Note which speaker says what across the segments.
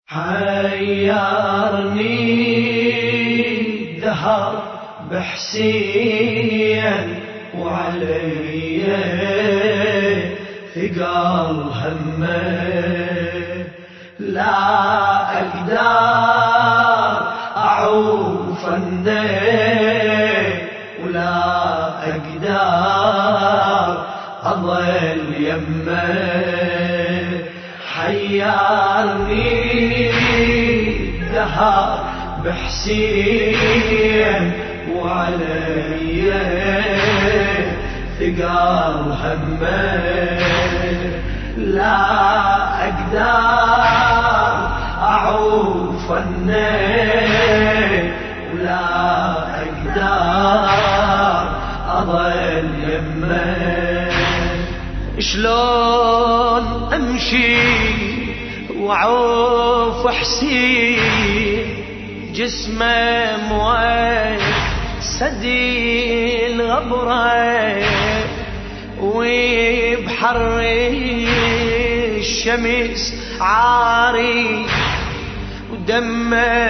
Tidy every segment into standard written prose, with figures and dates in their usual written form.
Speaker 1: حيرني الدهر بحسين وعلي ثقل همه، لا أقدر أعوف النيل ولا أقدر أظل يمه. حيرني الدهر بحسين وعلي ثقل همه، لا أقدر أعوف النيل ولا أقدر أظل يمه. شلون أمشي وأعوف حسين جسمه موسدي الغبرة، وبحر الشمس عاري ودمه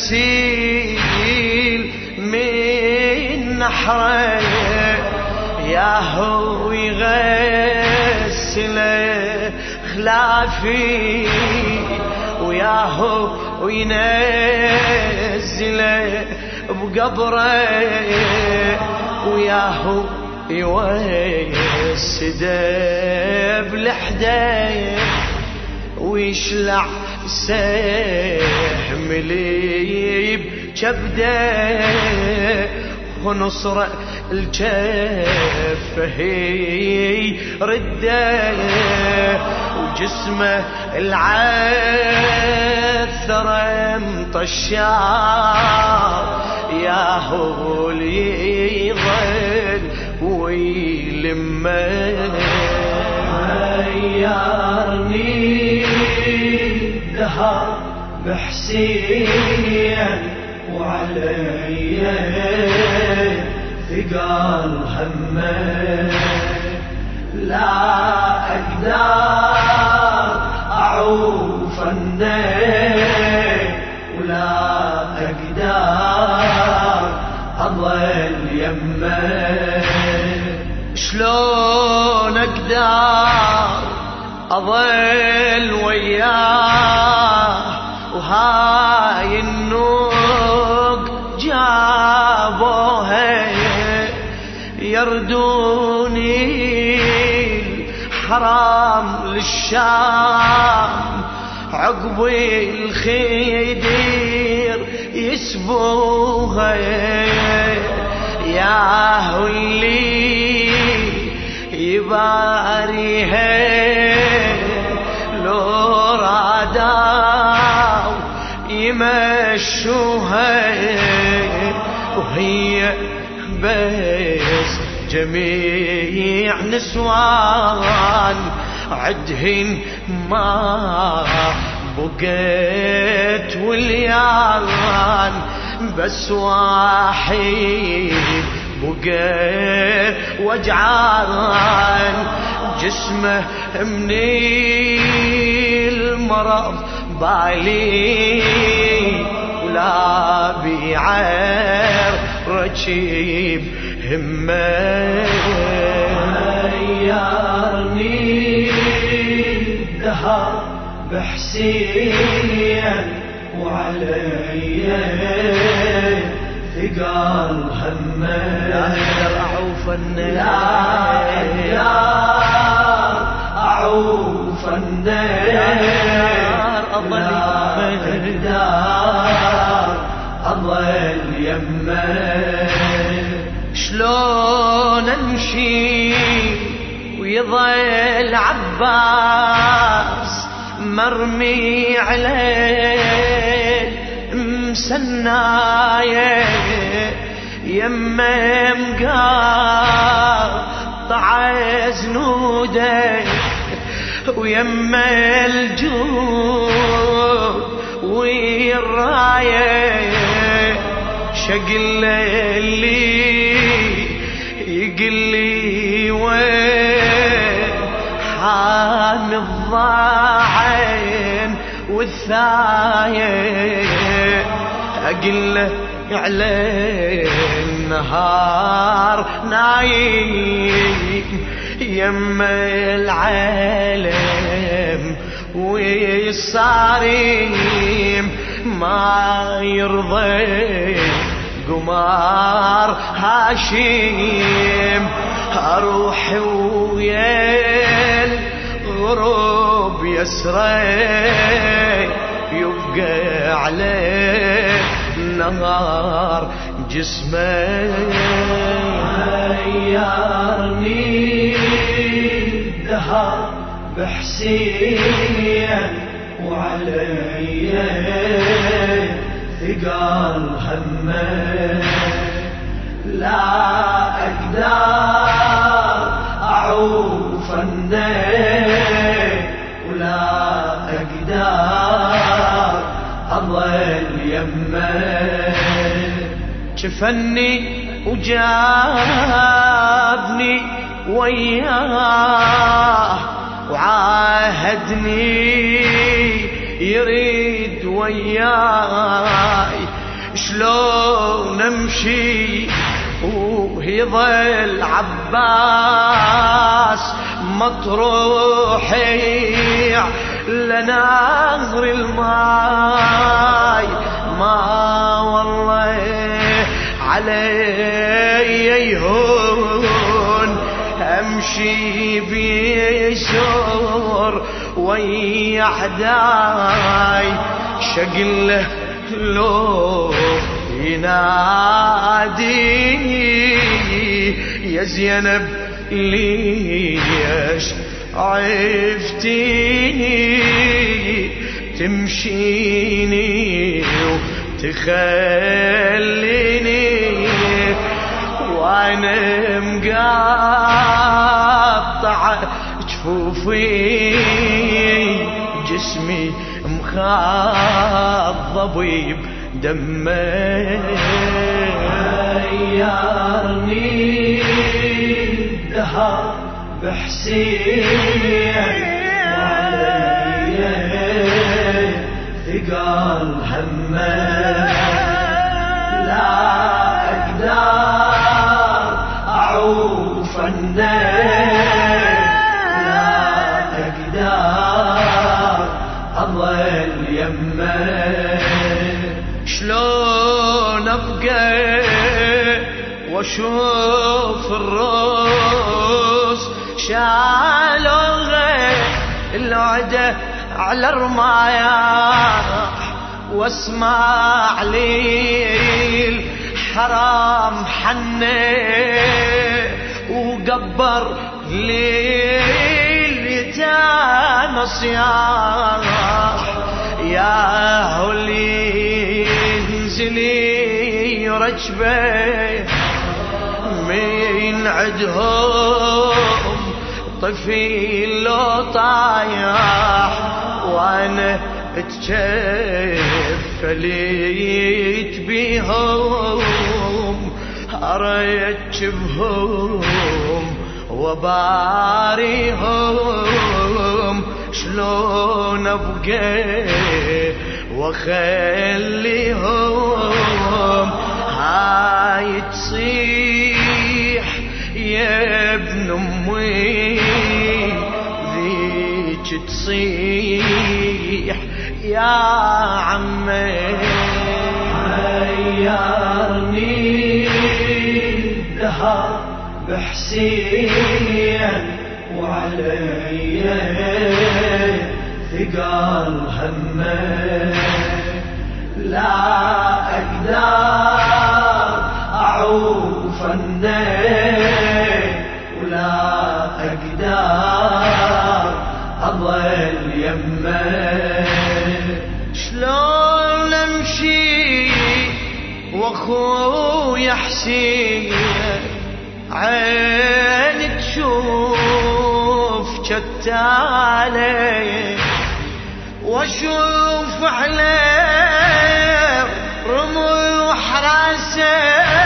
Speaker 1: يسيل من نحره، ياهو يغسله خلافي وياهو وينزله بقبره، وياهو يوسده بلحده ويشلع سهم لي بجبده، ونصر الجفه هي رده، وجسمه العثره مطشار، ياهو اللي يظل ويلمه. غيرني الدهر بحسين وعلي ثقل همه، لا أقدر أعوف النيل ولا أقدر أظل يمه. شلون أقدر أظل وياه وهاي النوق جابوها، يردوني الحرام للشام عقب الخدير يسبوها، ياهو اللي يباريها لو رادوا يمشوها، وهي بس جميع نسوان عدهن ما بقيت واليان، بس واحد بقى وجعان، جسمه من المرض بالي ولا بيعر رجيب همه. غيرني الدهر بحسين وعلي ثقل همه، لا أقدر أعوف النيل لا أعوف النيل لا أقدر أظل يمه. شلون أمشي ويظل عباس مرمي عليه مسنايه، يمه مقاطع زنوده ويمه الجود والرايه، شقل اللي يقلي وين حامي الضاعين والثايق أقله على النهار نايم يم العالم والصاريم ما يرضي قمار هاشيم أروح ويا الغروب يسري يبقى عليه النهار جسمي غيرني الدهر بحسين وعلي ثقال همه لا أقدر أعوف النيل ولا أقدر أضل يمه شفني وجابني وياه وعاهدني يريد وياي شلون امشي ويظل عباس مطروحي لنهر الماي ما والله علي يهون امشي بيسور ويا حداي شقله لو ينادي يا زينب ليش عفتيني تمشيني وتخليني وانا مقاطع جفوفي جسمي مخضب بدمي غيرني الدهر بحسين وعلي ثقال همه لا أقدر أعوف النيل لا أقدر أضل يمه شلون أبقى واشوف الروس شالوها العدا على الرمايح واسمع لي الحرام حني وقبر لي اليتامى صياح يا هولي انزلي رجبي من عدهم طفيل لو طايح وانا اتكفليت بيهم اركبهم وباريهم شلون ابقى واخليهم هاي تصيح يا ابن امي ذيك تصيح يا عمي غيرني الدهر بحسين وعلي ثقال همه لا أقدر أعوف النيل ولا أقدر أضل يمه شلون أمشي وأخوي حسين عيني تشوف شتالي واشوف عليه رموح راسه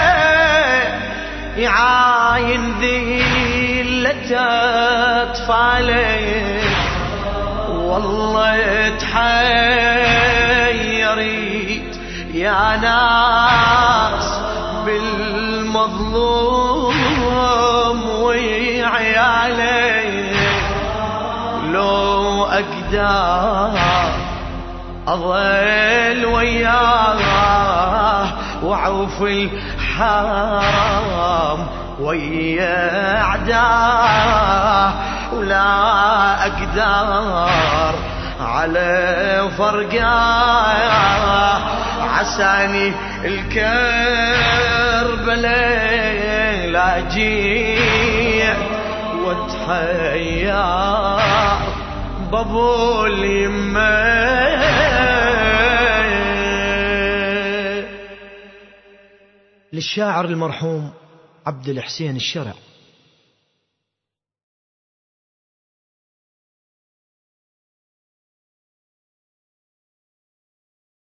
Speaker 1: يعاين ذلة اطفالي والله تحير يا ناس بالمظلوم وعياله لو أقدر أظل وياه وعوف الحرام ويا أعداه ولا أقدر على فرقاه عساني الكربلاء لا أجيء واتحير بابو اليمة.
Speaker 2: للشاعر المرحوم عبد الحسين الشرع.